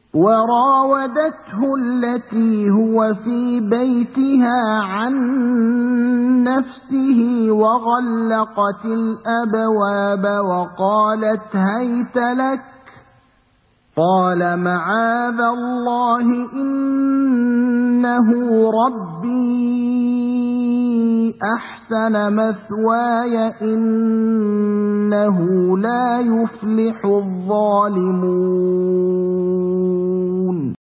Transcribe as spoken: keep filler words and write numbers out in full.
وراودته التي هو في بيتها عن نفسه وغلقت الأبواب وقالت هيت لك قال معاذ الله إنه ربي أحسن مثواي إنه لا يفلح الظالمون